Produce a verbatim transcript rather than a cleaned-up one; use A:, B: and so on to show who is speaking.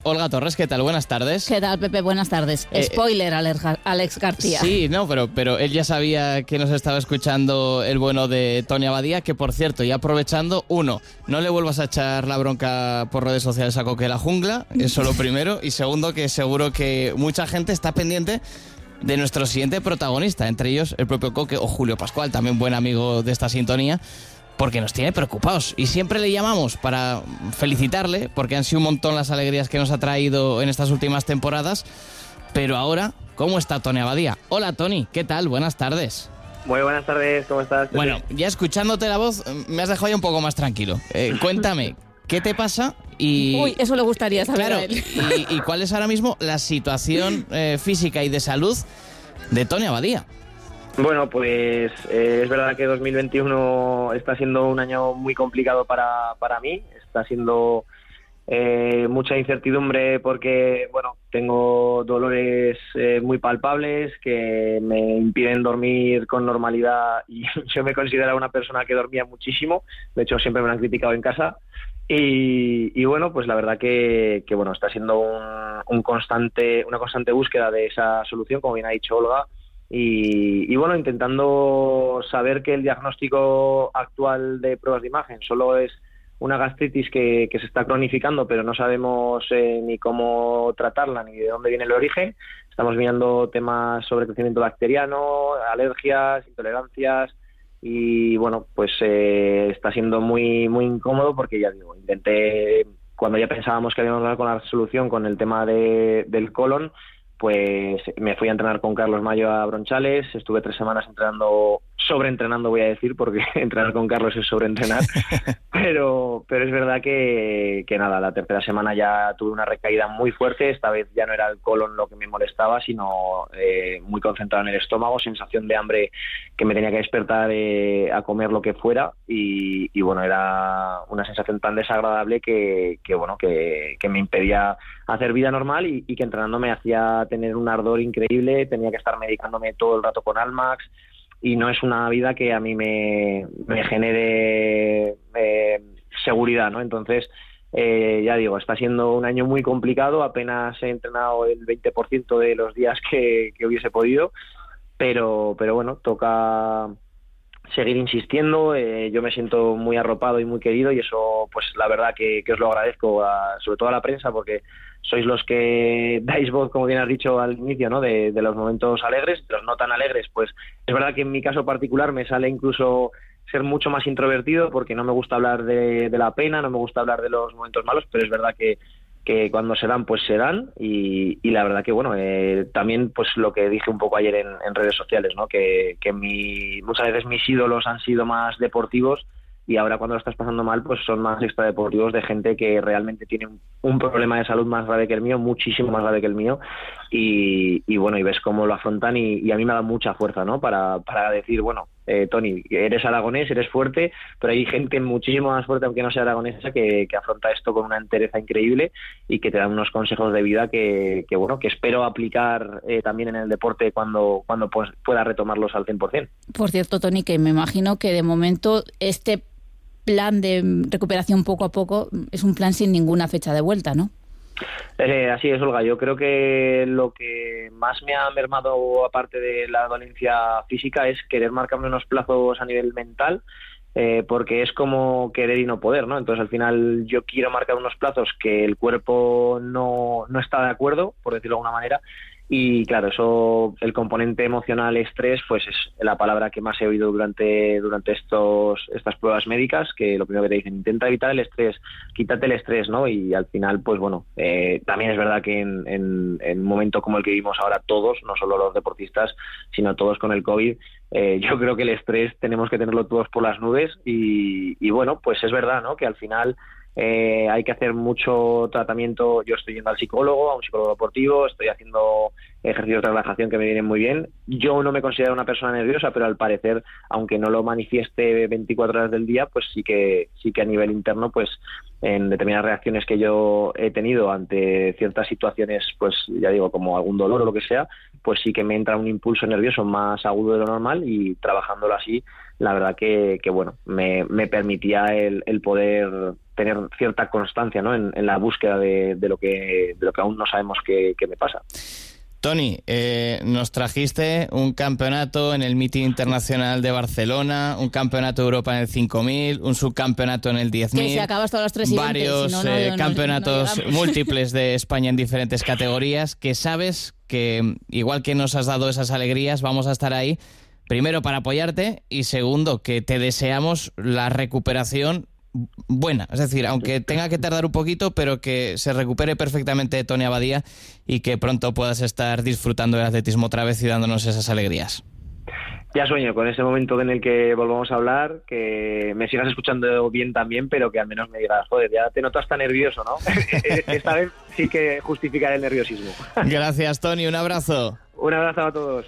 A: Olga Torres, ¿qué tal? Buenas tardes.
B: ¿Qué tal, Pepe? Buenas tardes. Eh, Spoiler, Alex García.
A: Sí, no, pero, pero él ya sabía que nos estaba escuchando el bueno de Tony Abadía, que por cierto, y aprovechando, uno, no le vuelvas a echar la bronca por redes sociales a Coque la Jungla, eso lo primero, y segundo, que seguro que mucha gente está pendiente de nuestro siguiente protagonista, entre ellos el propio Coque o Julio Pascual, también buen amigo de esta sintonía, porque nos tiene preocupados y siempre le llamamos para felicitarle porque han sido un montón las alegrías que nos ha traído en estas últimas temporadas, pero ahora, ¿cómo está Tony Abadía? Hola Tony, ¿qué tal? Buenas tardes.
C: Muy buenas tardes, ¿cómo estás?
A: Bueno, ya escuchándote la voz me has dejado ya un poco más tranquilo. Eh, cuéntame, ¿qué te pasa? Y,
B: Uy, eso le gustaría saber
A: claro,
B: a él.
A: Y, y cuál es ahora mismo la situación eh, física y de salud de Tony Abadía.
C: Bueno, pues eh, es verdad que dos mil veintiuno está siendo un año muy complicado para, para mí. Está siendo eh, mucha incertidumbre porque, bueno, tengo dolores eh, muy palpables que me impiden dormir con normalidad y yo me considero una persona que dormía muchísimo. De hecho, siempre me lo han criticado en casa. Y, y bueno, pues la verdad que, que bueno, está siendo un, un constante, una constante búsqueda de esa solución, como bien ha dicho Olga. Y, y bueno, intentando saber que el diagnóstico actual de pruebas de imagen solo es una gastritis que, que se está cronificando, pero no sabemos eh, ni cómo tratarla ni de dónde viene el origen. Estamos mirando temas sobre crecimiento bacteriano, alergias, intolerancias y bueno, pues eh, está siendo muy muy incómodo porque ya digo, intenté, cuando ya pensábamos que habíamos dado con la solución con el tema de, del colon, pues me fui a entrenar con Carlos Mayo a Bronchales, estuve tres semanas entrenando, sobreentrenando voy a decir, porque entrenar con Carlos es sobreentrenar, pero pero es verdad que, que nada, la tercera semana ya tuve una recaída muy fuerte, esta vez ya no era el colon lo que me molestaba, sino eh, muy concentrado en el estómago, sensación de hambre que me tenía que despertar eh, a comer lo que fuera y, y bueno, era una sensación tan desagradable que, que bueno, que, que me impedía hacer vida normal y, y que entrenando me hacía tener un ardor increíble, tenía que estar medicándome todo el rato con Almax y no es una vida que a mí me, me genere eh, seguridad, ¿no? Entonces, eh, ya digo, está siendo un año muy complicado, apenas he entrenado el veinte por ciento de los días que, que hubiese podido, pero, pero bueno, toca seguir insistiendo, eh, yo me siento muy arropado y muy querido y eso pues la verdad que, que os lo agradezco, a, sobre todo a la prensa, porque sois los que dais voz, como bien has dicho al inicio, ¿no? de, de los momentos alegres, de los no tan alegres, pues es verdad que en mi caso particular me sale incluso ser mucho más introvertido porque no me gusta hablar de, de la pena, no me gusta hablar de los momentos malos, pero es verdad que que cuando se dan, pues se dan y, y la verdad que, bueno, eh, también pues lo que dije un poco ayer en, en redes sociales, ¿no? Que, que mi, muchas veces mis ídolos han sido más deportivos y ahora cuando lo estás pasando mal, pues son más extradeportivos de gente que realmente tiene un, un problema de salud más grave que el mío, muchísimo más grave que el mío y, y bueno, y ves cómo lo afrontan y, y a mí me da mucha fuerza, ¿no? Para, para decir, bueno, eh, Tony, eres aragonés, eres fuerte, pero hay gente muchísimo más fuerte, aunque no sea aragonesa, que, que afronta esto con una entereza increíble y que te dan unos consejos de vida que, que bueno, que espero aplicar eh, también en el deporte cuando, cuando pues, pueda retomarlos al cien por ciento.
B: Por cierto, Tony, que me imagino que de momento este plan de recuperación poco a poco es un plan sin ninguna fecha de vuelta, ¿no?
C: Eh, así es, Olga. Yo creo que lo que más me ha mermado, aparte de la dolencia física, es querer marcarme unos plazos a nivel mental, eh, porque es como querer y no poder, ¿no? Entonces, al final, yo quiero marcar unos plazos que el cuerpo no, no está de acuerdo, por decirlo de alguna manera, y claro, eso, el componente emocional, estrés, pues es la palabra que más he oído durante durante estos estas pruebas médicas, que lo primero que te dicen, intenta evitar el estrés, quítate el estrés, ¿no? Y al final, pues bueno, eh, también es verdad que en, en, en un momento como el que vivimos ahora todos, no solo los deportistas, sino todos con el COVID, eh, yo creo que el estrés tenemos que tenerlo todos por las nubes y, y bueno, pues es verdad, ¿no? Que al final Eh, hay que hacer mucho tratamiento. Yo estoy yendo al psicólogo, a un psicólogo deportivo, estoy haciendo ejercicios de relajación que me vienen muy bien. Yo no me considero una persona nerviosa, pero al parecer, aunque no lo manifieste veinticuatro horas del día, pues sí que sí que a nivel interno, pues en determinadas reacciones que yo he tenido ante ciertas situaciones, pues ya digo, como algún dolor o lo que sea, pues sí que me entra un impulso nervioso más agudo de lo normal y trabajándolo así, la verdad que, que bueno, me, me permitía el, el poder tener cierta constancia, ¿no? en, en la búsqueda de, de lo que de lo que aún no sabemos qué, qué me pasa.
A: Toni, eh, nos trajiste un campeonato en el Meeting Internacional de Barcelona, un campeonato de Europa en el cinco mil, un subcampeonato en el diez mil,
B: que si acabas todas las tres
A: varios
B: si no, no,
A: eh,
B: no,
A: campeonatos
B: no, no
A: múltiples de España en diferentes categorías, que sabes que, igual que nos has dado esas alegrías, vamos a estar ahí, primero para apoyarte y segundo, que te deseamos la recuperación buena, es decir, aunque tenga que tardar un poquito, pero que se recupere perfectamente Toni Abadía y que pronto puedas estar disfrutando del atletismo otra vez y dándonos esas alegrías.
C: Ya sueño con ese momento en el que volvamos a hablar, que me sigas escuchando bien también, pero que al menos me digas, joder, ya te noto hasta nervioso, ¿no? Esta vez sí que justificaré el nerviosismo.
A: Gracias, Toni, un abrazo.
C: Un abrazo a todos.